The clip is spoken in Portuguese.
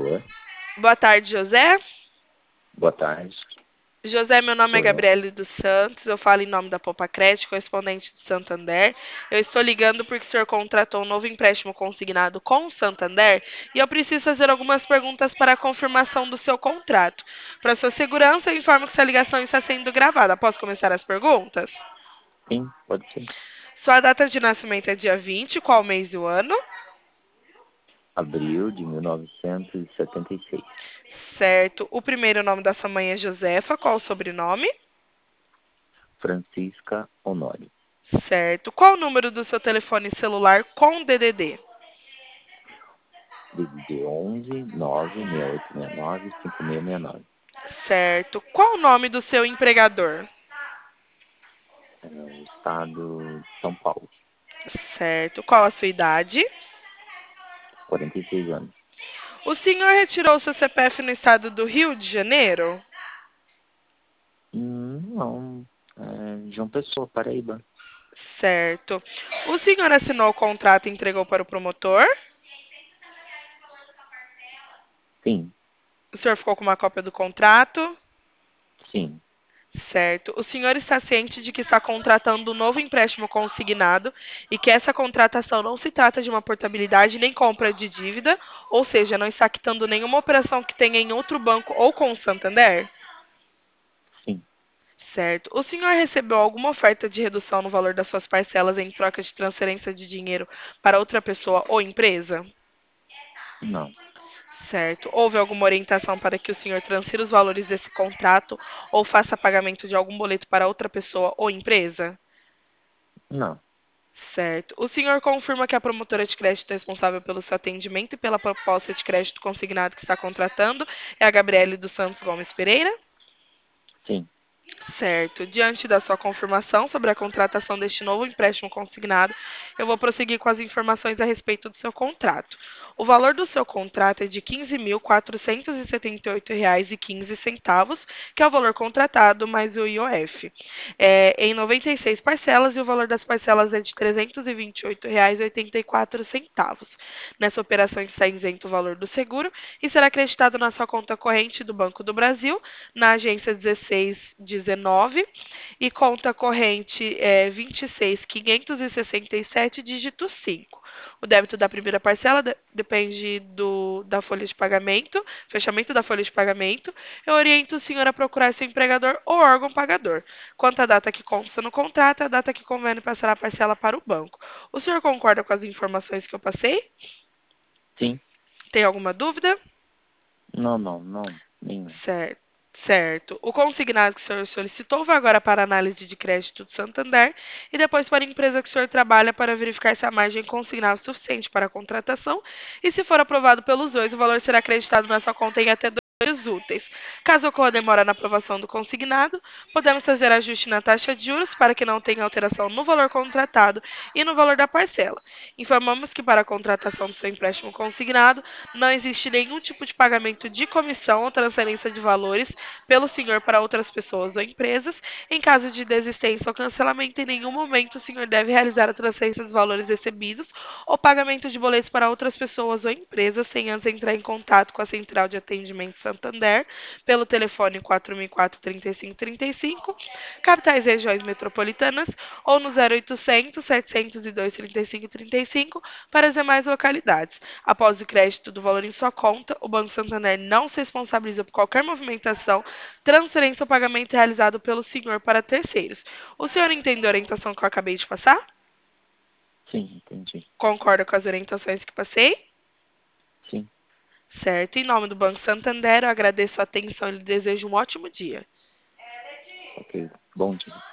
favor. Boa tarde, José. Boa tarde. José, meu nome é Sou eu. Gabriele dos Santos, eu falo em nome da Popacred, correspondente de Santander. Eu estou ligando porque o senhor contratou um novo empréstimo consignado com o Santander e eu preciso fazer algumas perguntas para a confirmação do seu contrato. Para sua segurança, eu informo que essa ligação está sendo gravada. Posso começar as perguntas? Sim, pode ser. Sua data de nascimento é dia 20, qual mês e o ano? Abril de 1976. Certo. O primeiro nome da sua mãe é Josefa, qual o sobrenome? Francisca Honório. Certo. Qual o número do seu telefone celular com DDD? DDD 11 96869 5669. Certo. Qual o nome do seu empregador? Estado de São Paulo. Certo. Qual a sua idade? 46 anos. O senhor retirou seu CPF no estado do Rio de Janeiro? Não. João Pessoa, Paraíba. Certo. O senhor assinou o contrato e entregou para o promotor? Sim, O senhor ficou com uma cópia do contrato? sim. Certo. O senhor está ciente de que está contratando um novo empréstimo consignado e que essa contratação não se trata de uma portabilidade nem compra de dívida, ou seja, não está quitando nenhuma operação que tenha em outro banco ou com o Santander? Sim. Certo. O senhor recebeu alguma oferta de redução no valor das suas parcelas em troca de transferência de dinheiro para outra pessoa ou empresa? Não. Certo. Houve alguma orientação para que o senhor transfira os valores desse contrato ou faça pagamento de algum boleto para outra pessoa ou empresa? Não. Certo. O senhor confirma que a promotora de crédito responsável pelo seu atendimento e pela proposta de crédito consignado que está contratando é a Gabriele dos Santos Gomes Pereira? Sim. Certo. Diante da sua confirmação sobre a contratação deste novo empréstimo consignado, eu vou prosseguir com as informações a respeito do seu contrato. O valor do seu contrato é de R$ 15.478,15, que é o valor contratado mais o IOF, em 96 parcelas, e o valor das parcelas é de R$ 328,84. Nessa operação está isento o valor do seguro e será acreditado na sua conta corrente do Banco do Brasil, na agência 1619 e conta corrente 26.567, dígito 5. O débito da primeira parcela depende da folha de pagamento, fechamento da folha de pagamento. Eu oriento o senhor a procurar seu empregador ou órgão pagador. Quanto à data que consta no contrato, é a data que convém passar a parcela para o banco. O senhor concorda com as informações que eu passei? Sim. Tem alguma dúvida? Não, não, não. Nenhum. Certo. Certo. O consignado que o senhor solicitou vai agora para a análise de crédito do Santander e depois para a empresa que o senhor trabalha para verificar se a margem consignada é suficiente para a contratação e, se for aprovado pelos dois, o valor será acreditado na sua conta em até 2 dias úteis. Caso ocorra demora na aprovação do consignado, podemos fazer ajuste na taxa de juros para que não tenha alteração no valor contratado e no valor da parcela. Informamos que para a contratação do seu empréstimo consignado, não existe nenhum tipo de pagamento de comissão ou transferência de valores pelo senhor para outras pessoas ou empresas. Em caso de desistência ou cancelamento, em nenhum momento o senhor deve realizar a transferência dos valores recebidos ou pagamento de boletos para outras pessoas ou empresas sem antes entrar em contato com a Central de Atendimento Santander pelo telefone 4004-3535, capitais e regiões metropolitanas, ou no 0800 702 3535 para as demais localidades. Após o crédito do valor em sua conta, o Banco Santander não se responsabiliza por qualquer movimentação, transferência ou pagamento realizado pelo senhor para terceiros. O senhor entendeu a orientação que eu acabei de passar? Sim, entendi. Concorda com as orientações que passei? Sim. Certo. Em nome do Banco Santander, eu agradeço a atenção e lhe desejo um ótimo dia. Ok. Bom dia.